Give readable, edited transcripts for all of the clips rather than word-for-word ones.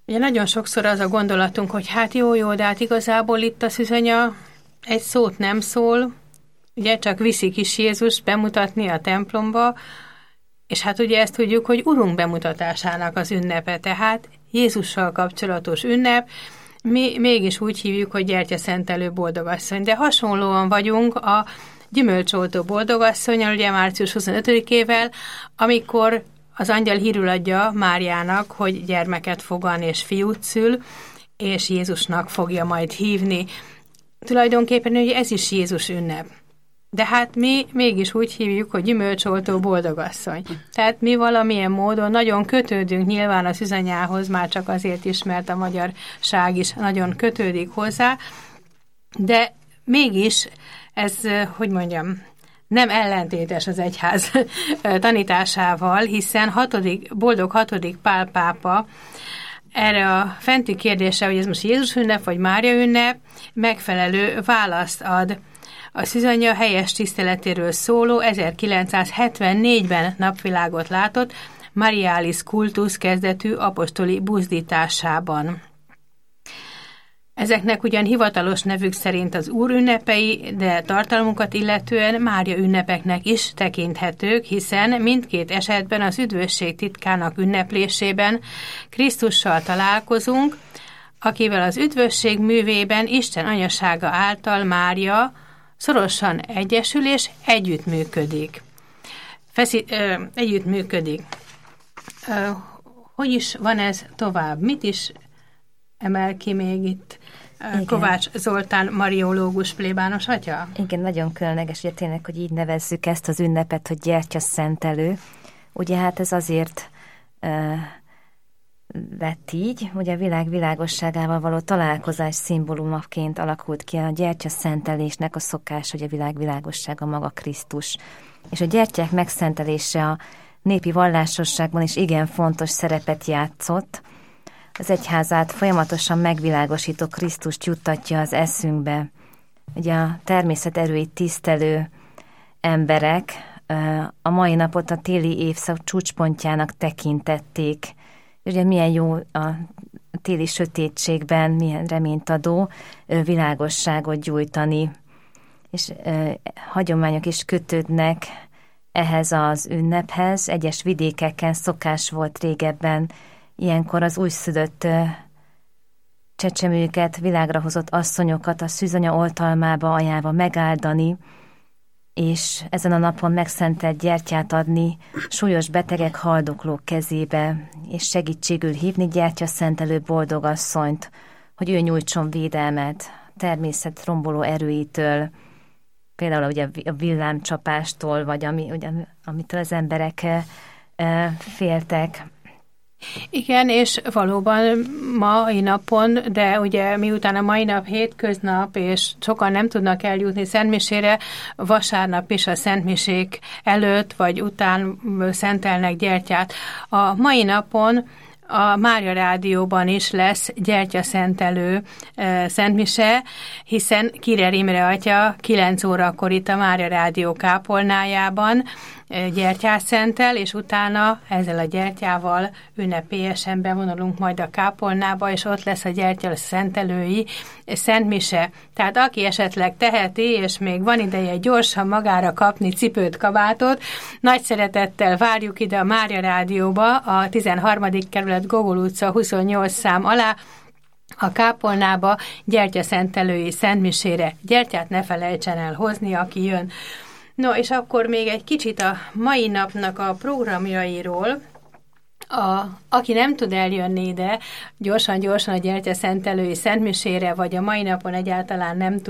Ugye nagyon sokszor az a gondolatunk, hogy hát jó, de hát igazából itt a szűzanya egy szót nem szól, ugye csak viszik is Jézus bemutatni a templomba, és hát ugye ezt tudjuk, hogy Urunk bemutatásának az ünnepe, tehát Jézussal kapcsolatos ünnep, mi mégis úgy hívjuk, hogy gyertyaszentelő boldogasszony, de hasonlóan vagyunk a gyümölcsoltó boldogasszonnyal, ugye március 25-ével, amikor az angyal hírül adja Máriának, hogy gyermeket fogan és fiút szül, és Jézusnak fogja majd hívni. Tulajdonképpen ugye ez is Jézus ünnep. De hát mi mégis úgy hívjuk, hogy gyümölcsoltó boldogasszony. Tehát mi valamilyen módon nagyon kötődünk nyilván a szűzanyához, már csak azért is, mert a magyarság is nagyon kötődik hozzá, de mégis ez, hogy mondjam, nem ellentétes az egyház tanításával, hiszen boldog 6. Pál pápa erre a fenti kérdésre, hogy ez most Jézus ünnep vagy Mária ünnep, megfelelő választ ad. A szűzanya helyes tiszteletéről szóló 1974-ben napvilágot látott Marialis kultusz kezdetű apostoli buzdításában. Ezeknek ugyan hivatalos nevük szerint az Úr ünnepei, de tartalmukat illetően Mária ünnepeknek is tekinthetők, hiszen mindkét esetben az üdvösség titkának ünneplésében Krisztussal találkozunk, akivel az üdvösség művében Isten anyasága által Mária szorosan egyesül és együttműködik. Hogy is van ez tovább? Mit is emel ki még itt Kovács Zoltán mariológus plébános atya? Igen, nagyon különleges, ugye tényleg, hogy így nevezzük ezt az ünnepet, hogy gyertyaszentelő. Ugye hát ez azért lett így, ugye a világ világosságával való találkozás szimbólumaként alakult ki a gyertyaszentelésnek a szokás, hogy a világ világossága maga Krisztus. És a gyertyák megszentelése a népi vallásosságban is igen fontos szerepet játszott. Az egyházát folyamatosan megvilágosító Krisztust juttatja az eszünkbe. Ugye a természet erőit tisztelő emberek a mai napot a téli évszak csúcspontjának tekintették. Ugye milyen jó a téli sötétségben, milyen reményt adó világosságot gyújtani. És hagyományok is kötődnek ehhez az ünnephez. Egyes vidékeken szokás volt régebben ilyenkor az újszülött csecsemőket, világra hozott asszonyokat a szűzanya oltalmába ajánlva megáldani, és ezen a napon megszentelt gyertyát adni súlyos betegek, haldoklók kezébe, és segítségül hívni gyertyaszentelő boldogasszonyt, hogy ő nyújtson védelmet természet romboló erőitől, például ugye a villámcsapástól, vagy amitől az emberek féltek. Igen, és valóban mai napon, de ugye miután a mai nap hétköznap, és sokan nem tudnak eljutni szentmisére, vasárnap is a szentmisék előtt vagy után szentelnek gyertyát. A mai napon a Mária Rádióban is lesz gyertyaszentelő szentmise, hiszen Kirer Imre atya 9 órakor itt a Mária Rádió kápolnájában gyertyát szentel, és utána ezzel a gyertyával ünnepélyesen bevonulunk majd a kápolnába, és ott lesz a gyertya szentelői szentmise. Tehát aki esetleg teheti, és még van ideje gyorsan magára kapni cipőt, kabátot, nagy szeretettel várjuk ide a Mária Rádióba, a 13. kerület Gogol utca 28 szám alá, a kápolnába gyertyaszentelői szentmisére. Gyertyát ne felejtsen el hozni, aki jön. No, és akkor még egy kicsit a mai napnak a programjairól. Aki nem tud eljönni ide, gyorsan a gyertyaszentelői szentmisére, vagy a mai napon egyáltalán nem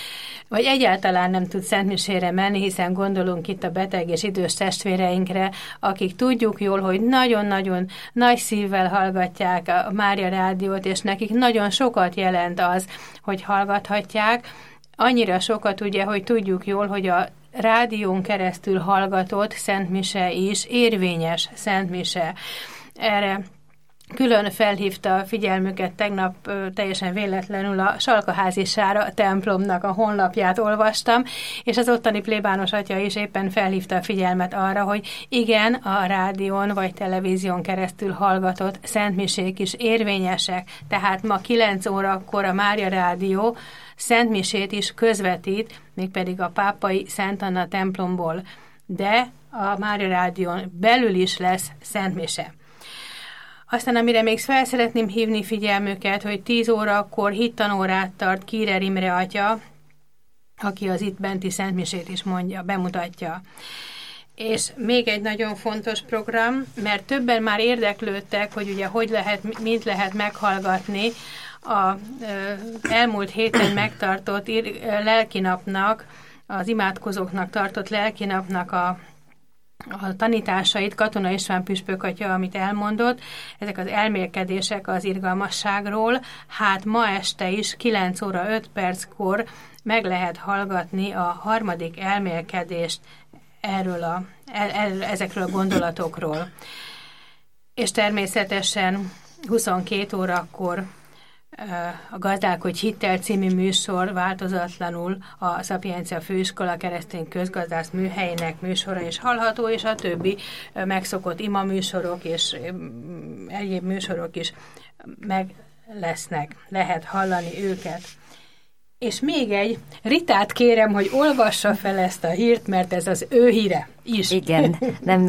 tud szentmisére menni, hiszen gondolunk itt a beteg és idős testvéreinkre, akik tudjuk jól, hogy nagyon-nagyon nagy szívvel hallgatják a Mária Rádiót, és nekik nagyon sokat jelent az, hogy hallgathatják. Annyira sokat ugye, hogy tudjuk jól, hogy a rádión keresztül hallgatott szentmise is érvényes szentmise. Erre külön felhívta a figyelmüket tegnap teljesen véletlenül a Salkaházi Sára templomnak a honlapját olvastam, és az ottani plébános atya is éppen felhívta a figyelmet arra, hogy igen, a rádión vagy televízión keresztül hallgatott szentmisék is érvényesek, tehát ma 9 órakor a Mária Rádió szentmisét is közvetít, mégpedig a pápai Szent Anna templomból, de a Mária Rádión belül is lesz szentmise. Aztán, amire még fel szeretném hívni figyelmüket, hogy 10 órakor hittanórát tart Kírer Imre atya, aki az itt benti szentmisét is mondja, bemutatja. És még egy nagyon fontos program, mert többen már érdeklődtek, hogy ugye hogy lehet, mint lehet meghallgatni a elmúlt héten megtartott lelkinapnak, az imádkozóknak tartott lelkinapnak a tanításait, Katona István püspök atya, amit elmondott, ezek az elmélkedések az irgalmasságról, hát ma este is 9 óra 5 perckor meg lehet hallgatni a harmadik elmélkedést ezekről a gondolatokról. És természetesen 22 órakor a Gazdálkodj hittel című műsor változatlanul a Szapiencia Főiskola keresztény közgazdász műhelyének műsora is hallható, és a többi megszokott ima műsorok és egyéb műsorok is meg lesznek, lehet hallani őket. És még egy, Ritát kérem, hogy olvassa fel ezt a hírt, mert ez az ő híre is. Igen, nem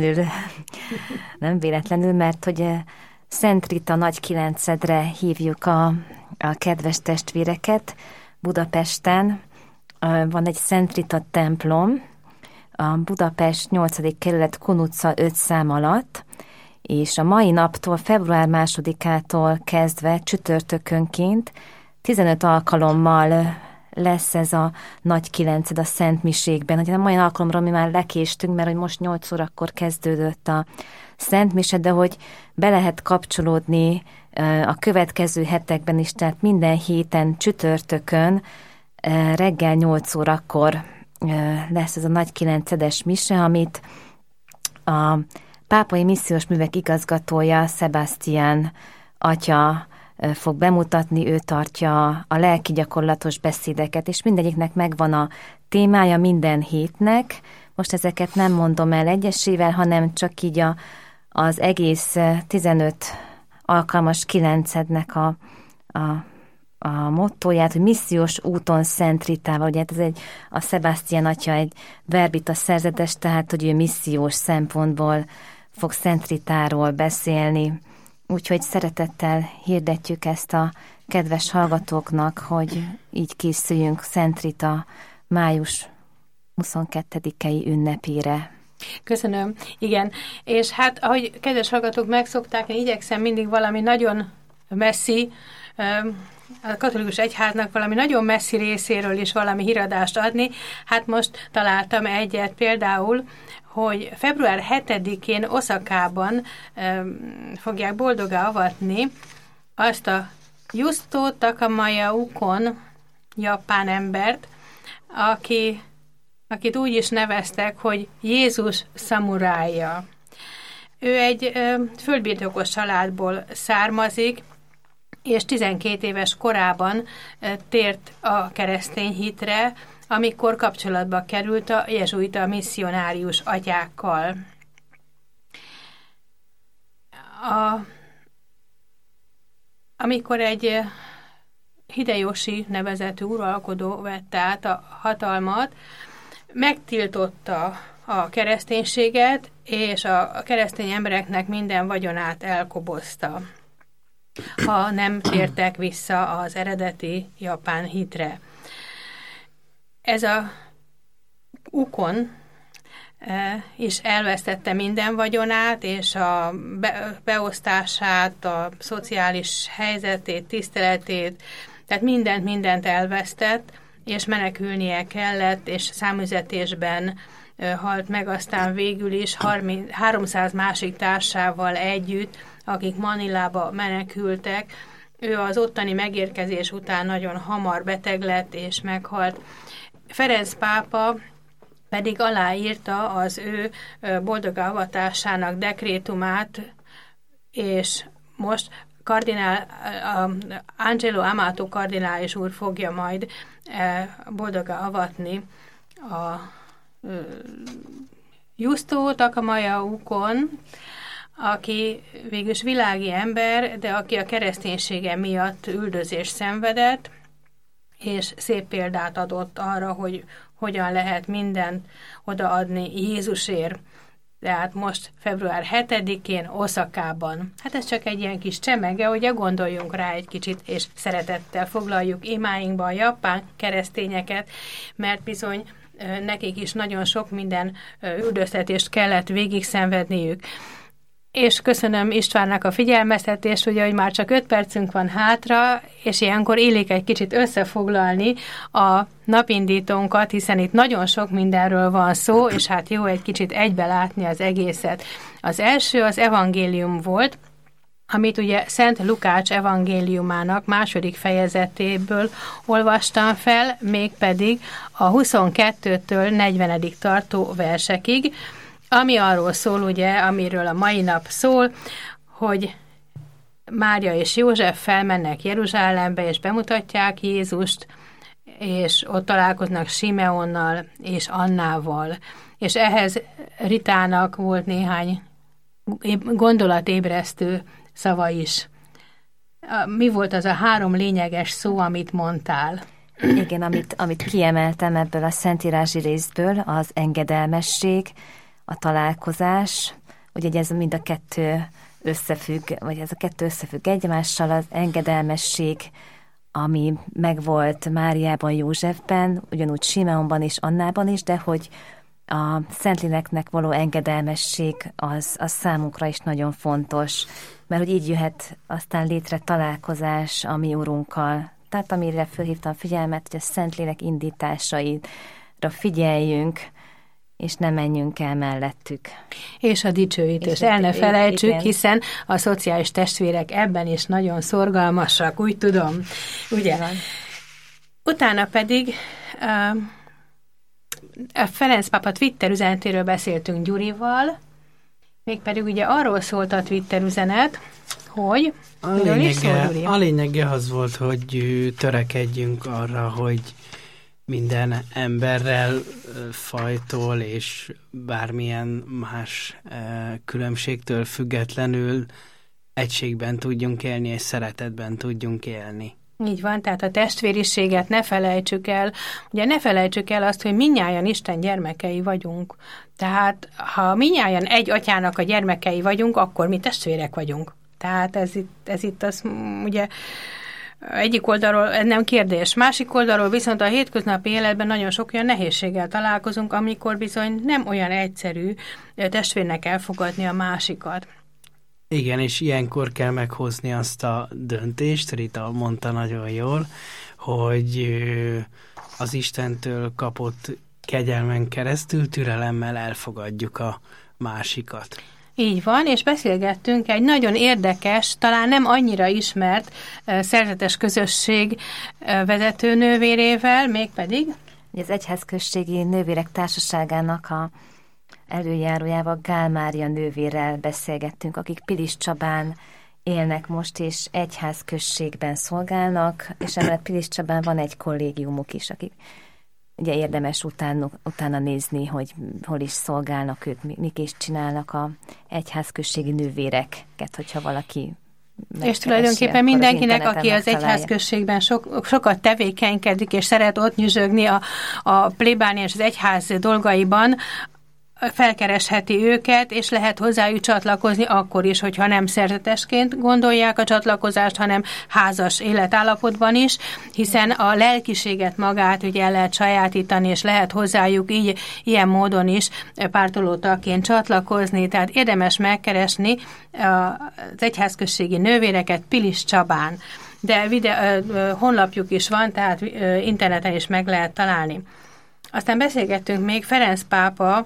véletlenül, mert hogy Szent Rita Nagykilencedre hívjuk a kedves testvéreket. Budapesten van egy Szent Rita templom, a Budapest 8. kerület Kun utca 5 szám alatt, és a mai naptól, február 2-ától kezdve csütörtökönként 15 alkalommal lesz ez a Nagykilenced a Szent Misékben. Ugye a mai alkalomra mi már lekéstünk, mert hogy most 8 órakor kezdődött a Szent Mise, de hogy be lehet kapcsolódni a következő hetekben is, tehát minden héten csütörtökön reggel 8 órakor lesz ez a Nagykilencedes mise, amit a Pápai Missziós Művek igazgatója, Sebastian atya fog bemutatni, ő tartja a lelki gyakorlatos beszédeket, és mindegyiknek megvan a témája minden hétnek. Most ezeket nem mondom el egyesével, hanem csak így az egész 15 alkalmas kilencednek a mottóját, hogy missziós úton Szent Ritával. Ugye ez a Sebastian atya egy verbita szerzetes, tehát hogy ő missziós szempontból fog Szent Ritáról beszélni. Úgyhogy szeretettel hirdetjük ezt a kedves hallgatóknak, hogy így készüljünk Szent Rita május 22-i ünnepére. Köszönöm. Igen. És hát, ahogy kedves hallgatók megszokták, én igyekszem mindig valami nagyon messzi, a katolikus egyháznak valami nagyon messzi részéről is valami híradást adni. Hát most találtam egyet például, hogy február 7-én Oszakában fogják boldoggá avatni azt a Justo Takamaya Ukon japán embert, akit úgy is neveztek, hogy Jézus szamurája. Ő egy földbirtokos családból származik, és 12 éves korában tért a keresztény hitre, amikor kapcsolatba került a jezsuita misszionárius atyákkal. Amikor egy Hideyoshi nevezetű uralkodó vette át a hatalmat, megtiltotta a kereszténységet, és a keresztény embereknek minden vagyonát elkobozta, ha nem tértek vissza az eredeti japán hitre. Ez a Ukon is elvesztette minden vagyonát, és a beosztását, a szociális helyzetét, tiszteletét, tehát mindent elvesztett, és menekülnie kellett, és számüzetésben halt meg, aztán végül is 300 másik társával együtt, akik Manilába menekültek. Ő az ottani megérkezés után nagyon hamar beteg lett, és meghalt. Ferenc pápa pedig aláírta az ő boldoggá avatásának dekrétumát, és most Angelo Amato kardinális úr fogja majd boldogá avatni a Justo Takamaya Ukon, aki végülis világi ember, de aki a kereszténysége miatt üldözést szenvedett, és szép példát adott arra, hogy hogyan lehet mindent odaadni Jézusért. Tehát most február 7-én Oszakában. Hát ez csak egy ilyen kis csemege, ugye gondoljunk rá egy kicsit, és szeretettel foglaljuk imáinkba a japán keresztényeket, mert bizony nekik is nagyon sok minden üldöztetést kellett végig szenvedniük. És köszönöm Istvánnak a figyelmeztetést, ugye, hogy már csak 5 percünk van hátra, és ilyenkor illik egy kicsit összefoglalni a napindítónkat, hiszen itt nagyon sok mindenről van szó, és hát jó egy kicsit egybe látni az egészet. Az első az evangélium volt, amit ugye Szent Lukács evangéliumának 2. fejezetéből olvastam fel, mégpedig a 22-től 40. tartó versekig, ami arról szól, ugye, amiről a mai nap szól, hogy Mária és József felmennek Jeruzsálembe, és bemutatják Jézust, és ott találkoznak Simeonnal és Annával. És ehhez Ritának volt néhány gondolatébresztő szava is. Mi volt az a 3 lényeges szó, amit mondtál? Igen, amit kiemeltem ebből a szentírási részből, az engedelmesség, a találkozás, ugye ez mind a kettő összefügg, vagy ez a kettő összefügg egymással, az engedelmesség, ami megvolt Máriában, Józsefben, ugyanúgy Simeonban és Annában is, de hogy a Szentléleknek való engedelmesség az számunkra is nagyon fontos, mert hogy így jöhet aztán létre találkozás a mi Urunkkal. Tehát amire fölhívtam figyelmet, hogy a Szentlélek indításaira figyeljünk, és ne menjünk el mellettük. És a dicsőítést el ne felejtsük, igen. Hiszen a szociális testvérek ebben is nagyon szorgalmasak, úgy tudom. Ugye? Igen. Utána pedig a Ferenc pápa Twitter üzenetéről beszéltünk Gyurival, mégpedig ugye arról szólt a Twitter üzenet, hogy a lényege az volt, hogy törekedjünk arra, hogy minden emberrel, fajtól és bármilyen más különbségtől függetlenül egységben tudjunk élni, és szeretetben tudjunk élni. Így van, tehát a testvériséget ne felejtsük el. Ugye ne felejtsük el azt, hogy mindnyájan Isten gyermekei vagyunk. Tehát ha mindnyájan egy atyának a gyermekei vagyunk, akkor mi testvérek vagyunk. Tehát ez itt az ugye egyik oldalról nem kérdés. Másik oldalról viszont a hétköznapi életben nagyon sok olyan nehézséggel találkozunk, amikor bizony nem olyan egyszerű testvérnek elfogadni a másikat. Igen, és ilyenkor kell meghozni azt a döntést, Rita mondta nagyon jól, hogy az Istentől kapott kegyelmen keresztül türelemmel elfogadjuk a másikat. Így van, és beszélgettünk egy nagyon érdekes, talán nem annyira ismert szerzetes közösség vezetőnővérével, mégpedig az Egyházközségi Nővérek Társaságának a előjárójával, Gál Mária nővérrel beszélgettünk, akik Pilis Csabán élnek most, és egyházközségben szolgálnak, és emellett Pilis Csabán van egy kollégiumuk is, akik ugye érdemes utána nézni, hogy hol is szolgálnak ők, mik is csinálnak a egyházközségi nővéreket, hogyha valaki és tulajdonképpen mindenkinek, aki az egyházközségben sokat tevékenykedik, és szeret ott nyüzsögni a plébánia és az egyház dolgaiban, felkeresheti őket, és lehet hozzájuk csatlakozni akkor is, hogyha nem szerzetesként gondolják a csatlakozást, hanem házas életállapotban is, hiszen a lelkiséget magát ugye el lehet sajátítani, és lehet hozzájuk így, ilyen módon is pártolótagként csatlakozni, tehát érdemes megkeresni az egyházközségi nővéreket Pilis Csabán. De honlapjuk is van, tehát interneten is meg lehet találni. Aztán beszélgettünk még Ferenc pápa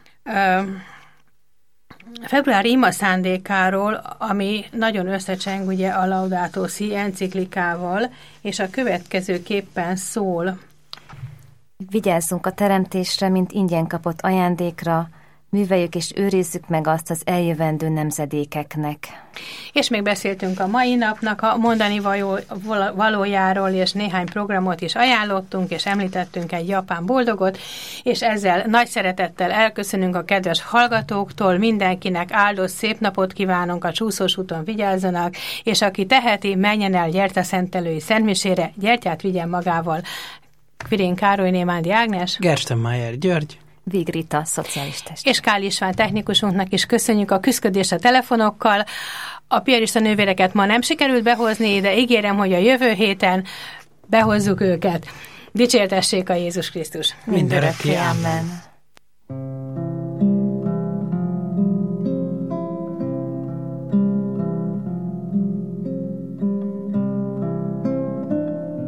februári ima szándékáról, ami nagyon összecseng ugye a Laudato Si enciklikával, és a következőképpen szól. Vigyázzunk a teremtésre, mint ingyen kapott ajándékra, műveljük és őrizzük meg azt az eljövendő nemzedékeknek. És még beszéltünk a mai napnak a mondani valójáról, és néhány programot is ajánlottunk, és említettünk egy japán boldogot, és ezzel nagy szeretettel elköszönünk a kedves hallgatóktól, mindenkinek áldott szép napot kívánunk, a csúszós úton vigyázzanak, és aki teheti, menjen el gyertyaszentelői szentmisére, gyertyát vigyen magával. Kvirén Károly, Némándi Ágnes, Gerstenmaier György, Víg Rita, szociális test. És Kál István technikusunknak is köszönjük a küszködést a telefonokkal. A piarista nővéreket ma nem sikerült behozni, de ígérem, hogy a jövő héten behozzuk őket. Dicsértessék a Jézus Krisztus. Mindörökké. Amen.